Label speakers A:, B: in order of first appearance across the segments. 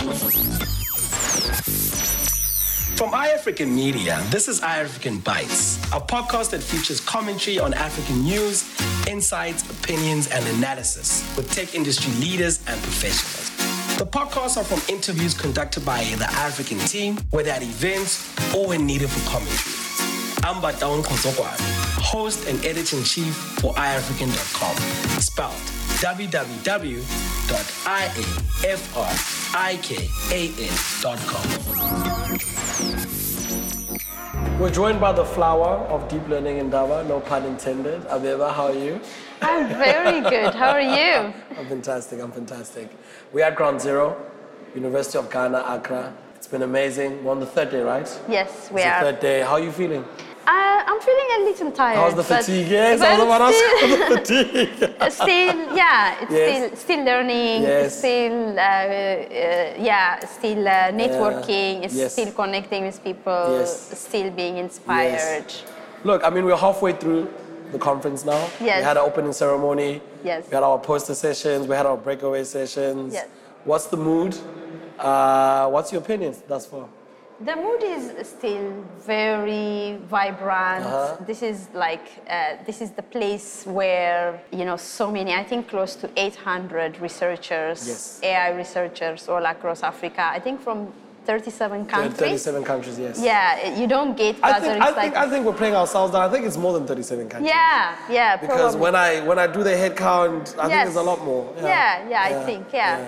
A: From iAfrican Media, this is iAfrican Bites, a podcast that features commentary on African news, insights, opinions, and analysis with tech industry leaders and professionals. The podcasts are from interviews conducted by the African team, whether at events or when needed for commentary. I'm Bataon Kosokwane, host and editor-in-chief for iAfrican.com, spelled www.iafrikan.com. We're joined by the flower of deep learning in Indaba, no pun intended. Abeba, how are you?
B: I'm very good. How are you?
A: I'm fantastic. We're at Ground Zero, University of Ghana, Accra. It's been amazing. We're on the third day, right?
B: Yes, we
A: are.
B: It's
A: the third day. How are you feeling?
B: I'm feeling a little tired.
A: How's the fatigue? Yes, I was about to ask the fatigue.
B: Still learning.
A: Yes.
B: Still networking. Still connecting with people.
A: Yes.
B: Still being inspired.
A: Yes. Look, I mean, we're halfway through the conference now.
B: Yes.
A: We had our opening ceremony.
B: Yes.
A: We had our poster sessions. We had our breakaway sessions.
B: Yes.
A: What's the mood? What's your opinion thus far?
B: The mood is still very vibrant. This is the place where, so many, I think close to 800 researchers,
A: yes.
B: AI researchers all across Africa, I think from 37 countries.
A: 37 countries, yes.
B: Yeah, you don't get
A: I think we're playing ourselves down. I think it's more than 37 countries.
B: Yeah,
A: because
B: probably.
A: when I do the head count, I think there's a lot more.
B: I think.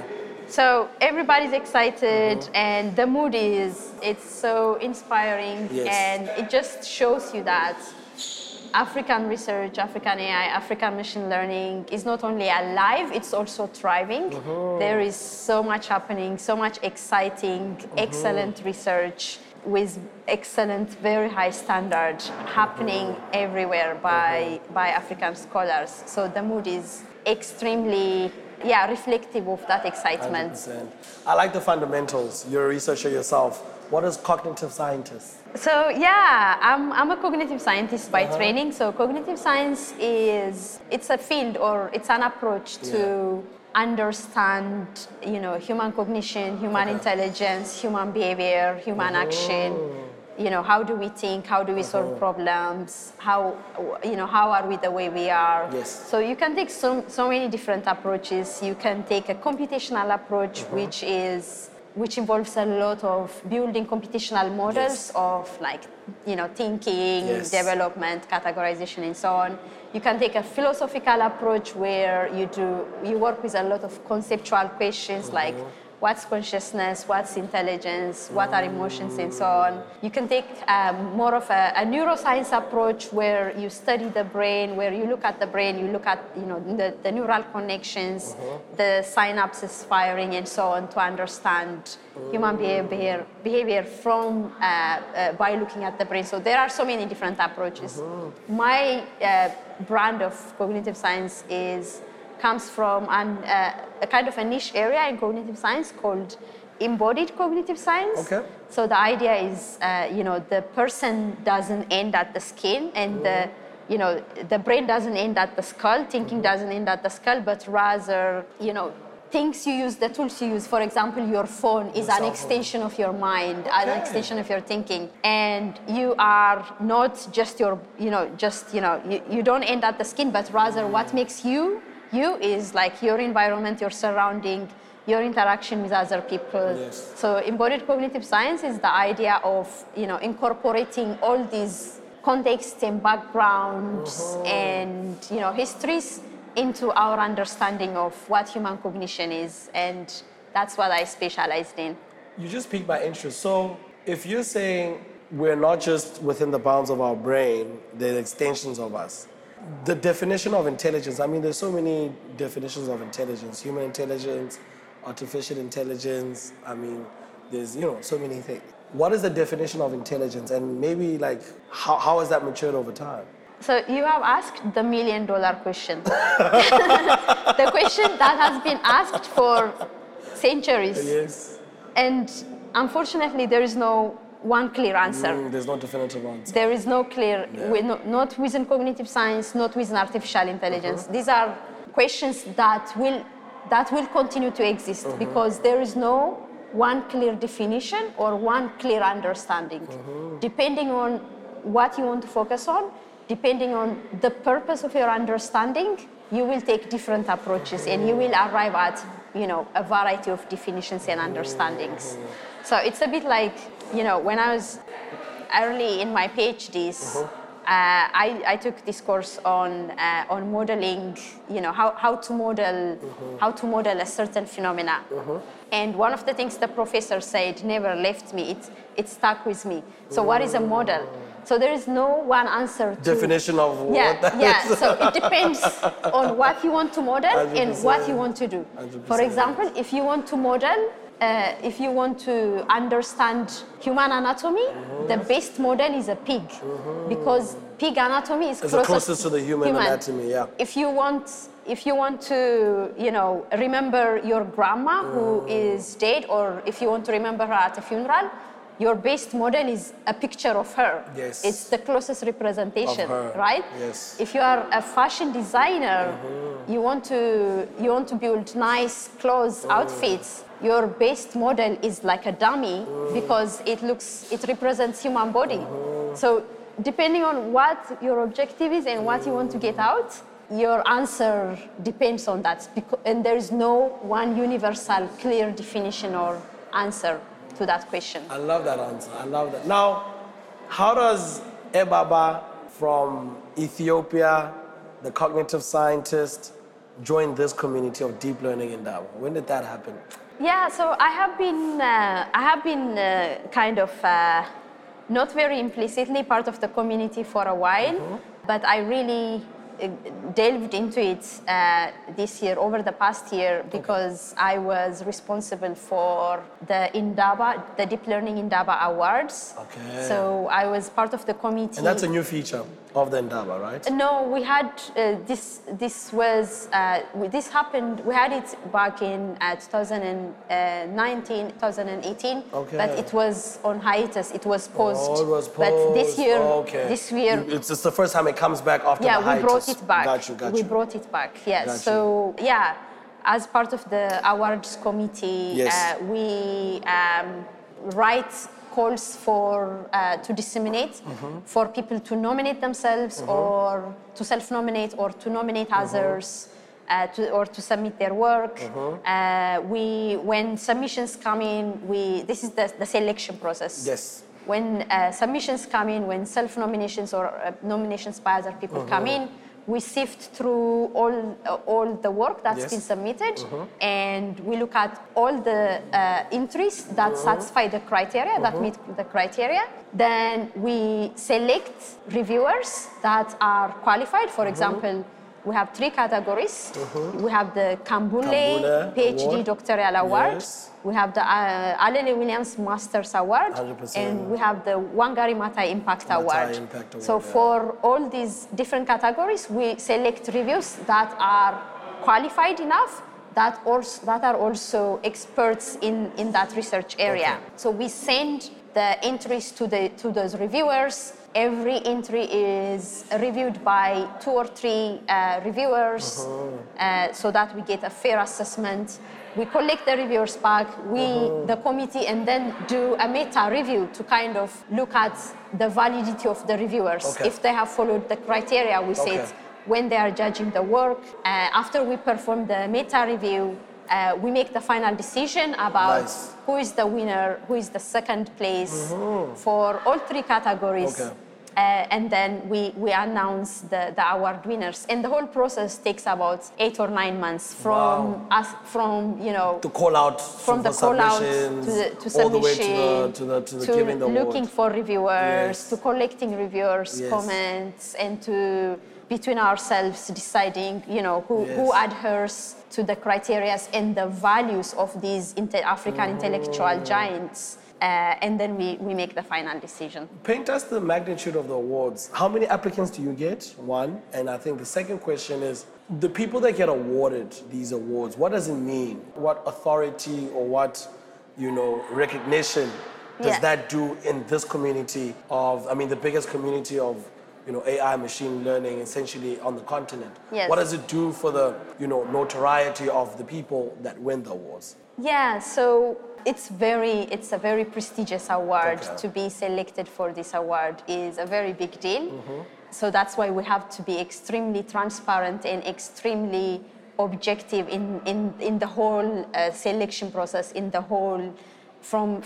B: So everybody's excited, and the mood it's so inspiring,
A: yes.
B: and it just shows you that African research, African AI, African machine learning is not only alive, it's also thriving. There is so much happening, so much exciting, excellent research with excellent, very high standards happening everywhere by African scholars. So the mood is extremely reflective of that excitement.
A: 100%. I like the fundamentals. You're a researcher yourself. What is cognitive scientist?
B: So I'm a cognitive scientist by training. So cognitive science it's a field, or it's an approach to understand, human cognition, human intelligence, human behavior, human action. How do we think? How do we solve problems? How are we the way we are?
A: Yes.
B: So you can take so many different approaches. You can take a computational approach, which involves a lot of building computational models of thinking, development, categorization, and so on. You can take a philosophical approach where you work with a lot of conceptual questions like what's consciousness, what's intelligence, what are emotions, and so on. You can take more of a neuroscience approach where you study the brain, where you look at the brain, you look at the neural connections, the synapses firing, and so on, to understand human behavior from by looking at the brain. So there are so many different approaches. My brand of cognitive science comes from a kind of a niche area in cognitive science called embodied cognitive science.
A: Okay.
B: So the idea is, the person doesn't end at the skin, and the brain doesn't end at the skull, thinking doesn't end at the skull, but rather, things you use, the tools you use, for example, your phone is an extension of your mind, an extension of your thinking. And you are not just you don't end at the skin, but rather what makes you is like your environment, your surrounding, your interaction with other people.
A: Yes.
B: So embodied cognitive science is the idea of, incorporating all these contexts and backgrounds and, histories into our understanding of what human cognition is. And that's what I specialized in.
A: You just piqued my interest. So if you're saying we're not just within the bounds of our brain, they're extensions of us. The definition of intelligence, I mean, there's so many definitions of intelligence. Human intelligence, artificial intelligence. I mean, there's, so many things. What is the definition of intelligence? And maybe, how has that matured over time?
B: So you have asked the $1 million question. The question that has been asked for centuries.
A: Yes.
B: And unfortunately, there is no one clear answer.
A: There's no definitive answer.
B: There is no clear, not within cognitive science, not within artificial intelligence. These are questions that will continue to exist because there is no one clear definition or one clear understanding. Depending on what you want to focus on, depending on the purpose of your understanding, you will take different approaches and you will arrive at, a variety of definitions and understandings. So it's a bit like, when I was early in my PhDs, I took this course on modeling, how to model a certain phenomena. And one of the things the professor said never left me. It stuck with me. So what is a model? So there is no one answer to
C: definition of what that is.
B: So it depends on what you want to model
C: 100%.
B: and what you want to do.
C: 100%.
B: For example, if you want to model, if you want to understand human anatomy, the best model is a pig, because pig anatomy is
C: closest to the human anatomy. Yeah.
B: If you want to, remember your grandma who is dead, or if you want to remember her at a funeral, your best model is a picture of her.
C: Yes.
B: It's the closest representation,
C: of her.
B: right?
C: Yes.
B: If you are a fashion designer, you want to build nice clothes, outfits. Your best model is like a dummy because it represents human body. So depending on what your objective is and what you want to get out, your answer depends on that. And there is no one universal, clear definition or answer to that question.
C: I love that answer. I love that. Now, how does Ebaba from Ethiopia, the cognitive scientist, join this community of deep learning in Indaba? When did that happen?
B: Yeah, so I have been kind of not very implicitly part of the community for a while, but I really delved into it this year, over the past year, because I was responsible for the Deep Learning Indaba Awards.
C: Okay.
B: So I was part of the committee.
C: And that's a new feature of the Indaba, right?
B: No, we had this happened. We had it back in 2019, 2018, but it was on hiatus. It was paused.
C: Oh, it was paused.
B: But this year,
C: it's just the first time it comes back after the hiatus.
B: Yeah, we brought it back.
C: Got you.
B: We brought it back. Yes.
C: Got
B: So yeah, as part of the awards committee, we write calls for to disseminate, for people to nominate themselves, or to self-nominate, or to nominate others, or to submit their work. When submissions come in, this is the selection process.
C: Yes.
B: When submissions come in, when self-nominations or nominations by other people come in, we sift through all the work that's been submitted, and we look at all the entries that satisfy the criteria, that meet the criteria. Then we select reviewers that are qualified. For example, we have 3 categories. We have the Kambule PhD Award. Doctoral Award. Yes. We have the Alele Williams Masters Award. 100%. And we have the Wangari Maathai Impact Award. So for all these different categories, we select reviews that are qualified enough, that are also experts in that research area. So we send the entries to those reviewers. Every entry is reviewed by 2 or 3 reviewers, so that we get a fair assessment. We collect the reviewers back, the committee, and then do a meta review to kind of look at the validity of the reviewers. If they have followed the criteria we set when they are judging the work. After we perform the meta review, we make the final decision about who is the winner, who is the second place for all 3 categories. And then we announce the award winners. And the whole process takes about 8 or 9 months from
C: to call out,
B: from the call out to submission,
C: all the way to giving the award.
B: Looking for reviewers, to collecting reviewers' comments, and to between ourselves deciding who adheres to the criteria and the values of these African intellectual giants. And then we make the final decision.
C: Paint us the magnitude of the awards. How many applicants do you get? 1. And I think the second question is, the people that get awarded these awards, what does it mean? What authority or what, recognition does that do in this community the biggest community of AI, machine learning, essentially on the continent?
B: Yes.
C: What does it do for the, notoriety of the people that win the awards?
B: Yeah, so it's a very prestigious award.
C: Okay.
B: To be selected for this award is a very big deal. So that's why we have to be extremely transparent and extremely objective in the whole selection process, in the whole from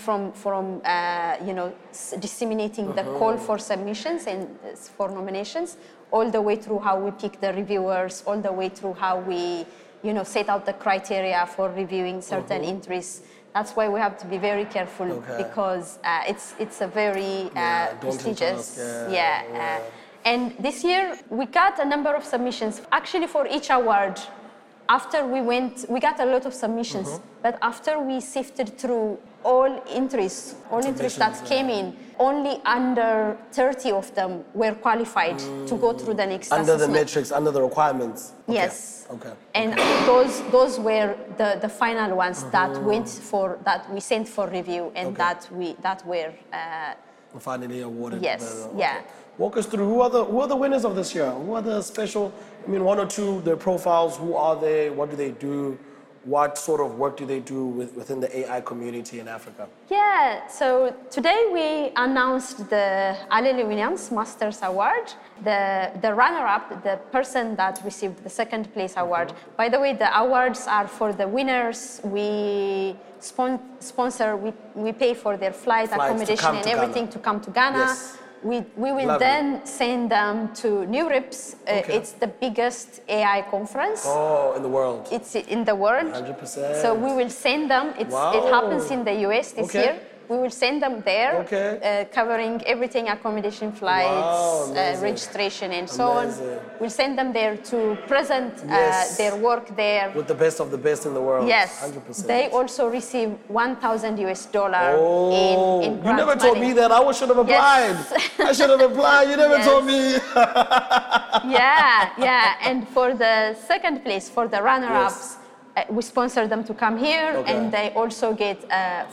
B: disseminating the call for submissions and for nominations, all the way through how we pick the reviewers, all the way through how we set out the criteria for reviewing certain entries. That's why we have to be very careful because it's a very prestigious. And this year we got a number of submissions. Actually, for each award, after we got a lot of submissions. But after we sifted through all entries that came in, only under 30 of them were qualified to go through the next
C: under
B: assessment.
C: the metrics, under the requirements.
B: Yes.
C: Okay.
B: And those were the final ones that we sent for review and that were
C: finally awarded.
B: Yes.
C: Walk us through who are the winners of this year? Who are the special? I mean, one or two their profiles. Who are they? What do they do? What sort of work do they do within the AI community in Africa?
B: Yeah, so today we announced the Alele Williams Masters Award. The runner-up, the person that received the second place award. By the way, the awards are for the winners. We sponsor, we pay for their flight accommodation and everything to come to Ghana.
C: Yes.
B: We will then send them to NeurIPS. It's the biggest AI conference.
C: Oh, in the world.
B: It's in the world.
C: 100%.
B: So we will send them. It happens in the US this year. We will send them there, covering everything, accommodation, flights, registration, and so on. We'll send them there to present their work there.
C: With the best of the best in the world.
B: Yes.
C: 100%.
B: They also receive $1,000 in grant
C: You never told me that. I should have applied.
B: Yes.
C: I should have applied. You never told me.
B: Yeah. And for the second place, for the runner-ups, we sponsor them to come here, and they also get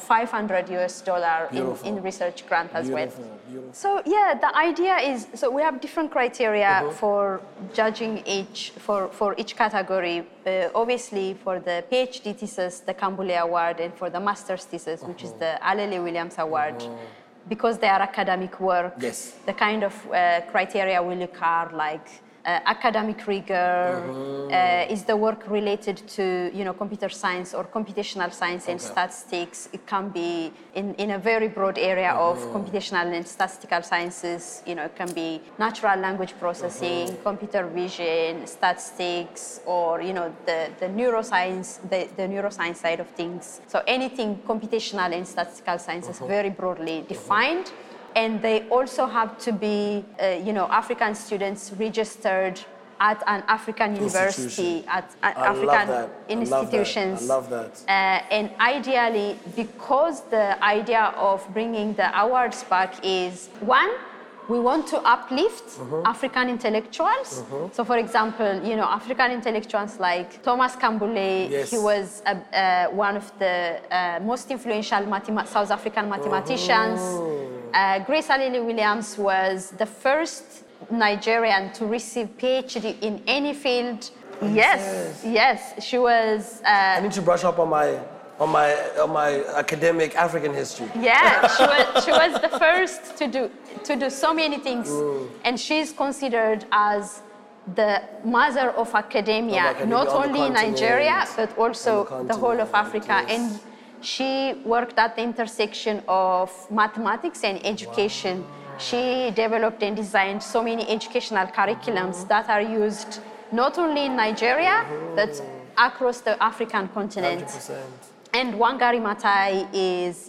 B: $500 in research grant as well.
C: Beautiful.
B: So the idea is, so we have different criteria for judging for each category. Obviously, for the PhD thesis, the Kambule Award, and for the master's thesis, which is the Alele Williams Award. Because they are academic work, the kind of criteria we look at, like academic rigor, is the work related to computer science or computational science and statistics. It can be in a very broad area of computational and statistical sciences. It can be natural language processing, computer vision, statistics, or the neuroscience, the neuroscience side of things. So anything computational and statistical sciences very broadly defined. And they also have to be, African students registered at an African university, at African institutions.
C: I love that.
B: And ideally, because the idea of bringing the awards back is, one, we want to uplift African intellectuals. So, for example, African intellectuals like Thomas Kambule, he was one of the most influential South African mathematicians. Grace Alele Williams was the first Nigerian to receive PhD in any field. Yes, she was.
C: I need to brush up on my academic African history.
B: Yeah, she was the first to do so many things, and she's considered as the mother of academia, not only in Nigeria but also the whole of Africa. And she worked at the intersection of mathematics and education. She developed and designed so many educational curriculums that are used not only in Nigeria but across the African continent.
C: 100%.
B: And Wangari Maathai is,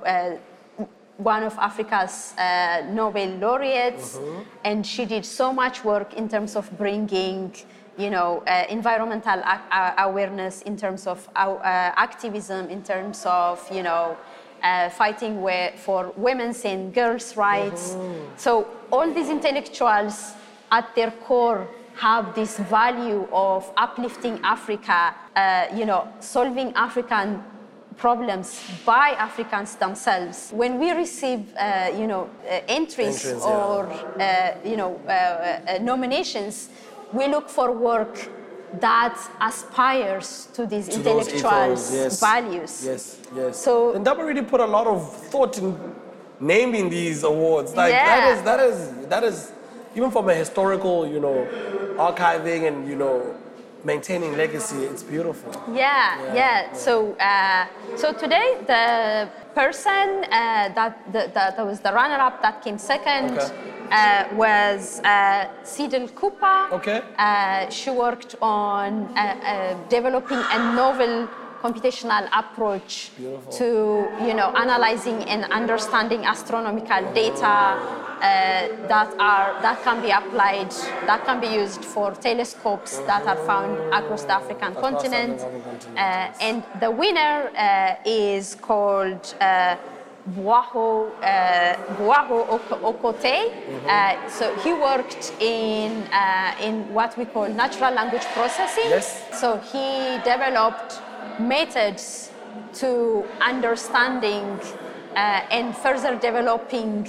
B: one of Africa's Nobel laureates, and she did so much work in terms of bringing, environmental awareness, in terms of activism, in terms of, fighting for women's and girls' rights. So all these intellectuals, at their core, have this value of uplifting Africa, solving African problems by Africans themselves. When we receive, entries or, nominations, we look for work that aspires to these
C: To those
B: intellectual
C: ethos, yes.
B: values.
C: Yes, yes.
B: So-
C: and Ndaba really put a lot of thought in naming these awards. Like
B: Yeah.
C: that is even from a historical, archiving and maintaining legacy. It's beautiful.
B: Yeah. So today the person that was the runner-up that came second was Cedel Cooper.
C: Okay.
B: She worked on developing a novel computational approach to analyzing and understanding astronomical data that can be applied, that can be used for telescopes that are found across the African continent. And the winner is called Boaho Okote. So he worked in what we call natural language processing.
C: Yes.
B: So he developed methods to understanding and further developing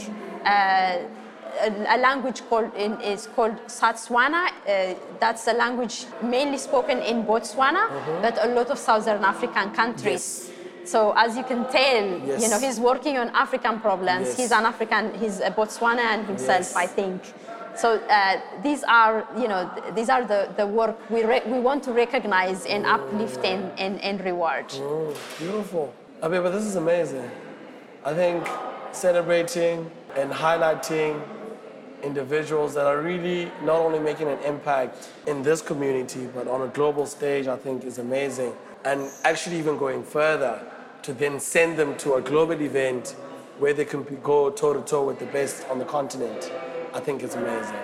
B: a language called Setswana. That's a language mainly spoken in Botswana, but a lot of Southern African countries.
C: Yes.
B: So as you can tell, he's working on African problems.
C: Yes.
B: He's an African. He's a Botswanian himself,
C: Yes.
B: I think. So these are the work we want to recognize and uplift and reward.
C: Oh, beautiful. But this is amazing. I think celebrating and highlighting individuals that are really not only making an impact in this community, but on a global stage, I think is amazing. And actually even going further to then send them to a global event where they can go toe-to-toe with the best on the continent, I think it's amazing.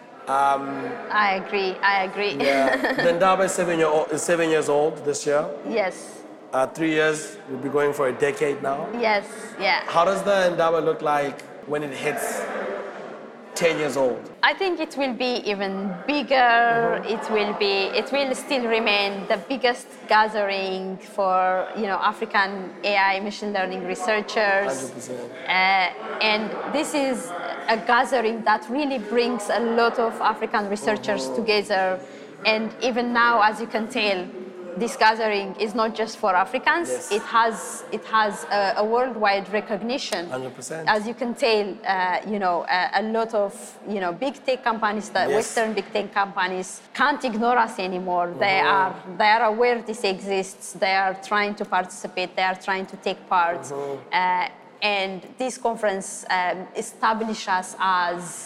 B: I agree.
C: Yeah. The Ndaba is 7 years old this year.
B: Yes.
C: 3 years, we'll be going for a decade now.
B: Yes. Yeah.
C: How does the Ndaba look like when it hits 10 years old?
B: I think it will be even bigger. It will still remain the biggest gathering for African AI machine learning researchers.
C: 100%.
B: And this is a gathering that really brings a lot of African researchers together. And even now, as you can tell, this gathering is not just for Africans.
C: Yes.
B: It has a worldwide recognition.
C: 100%.
B: As you can tell, a lot of big tech companies, Western big tech companies, can't ignore us anymore. They are aware this exists. They are trying to participate. They are trying to take part. And this conference establishes us as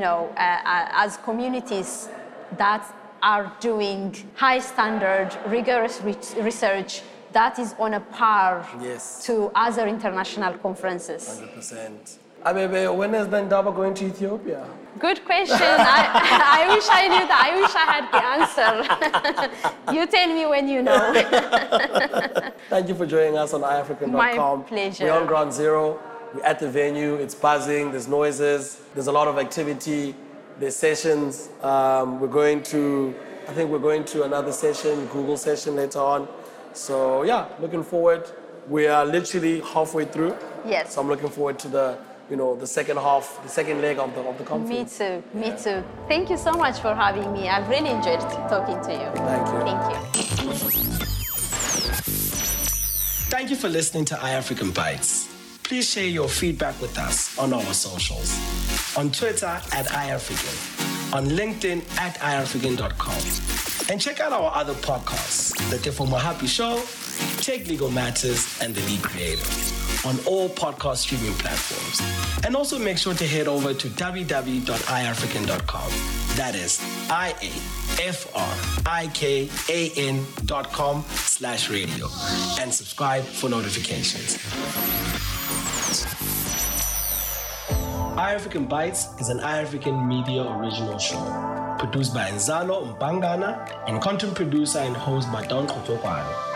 B: as communities that are doing high standard, rigorous research that is on a par to other international conferences.
C: 100%. Abebe, when is the Ndaba going to Ethiopia?
B: Good question. I wish I knew that. I wish I had the answer. You tell me when you know.
C: Thank you for joining us on iAfrican.com.
B: My pleasure.
C: We're on Ground Zero. We're at the venue. It's buzzing. There's noises. There's a lot of activity. There's sessions. I think we're going to another session, Google session later on. So yeah, looking forward. We are literally halfway through.
B: Yes.
C: So I'm looking forward to the second half, the second leg of the conference.
B: Me too. Thank you so much for having me. I've really enjoyed talking to you.
C: Thank you.
B: Thank you.
A: Thank you for listening to iAfrican Bytes. Please share your feedback with us on our socials. On Twitter @iAfrican, on LinkedIn @iAfrican.com. And check out our other podcasts, The Tefo Mohapi Show, Tech Legal Matters, and The Lead Creative on all podcast streaming platforms. And also make sure to head over to www.iAfrican.com. That is iAfrikan.com/radio. And subscribe for notifications. iAfrican Bytes is an iAfrican media original show. Produced by Nzalo Mpangana and content producer and host by Don Kotokwane.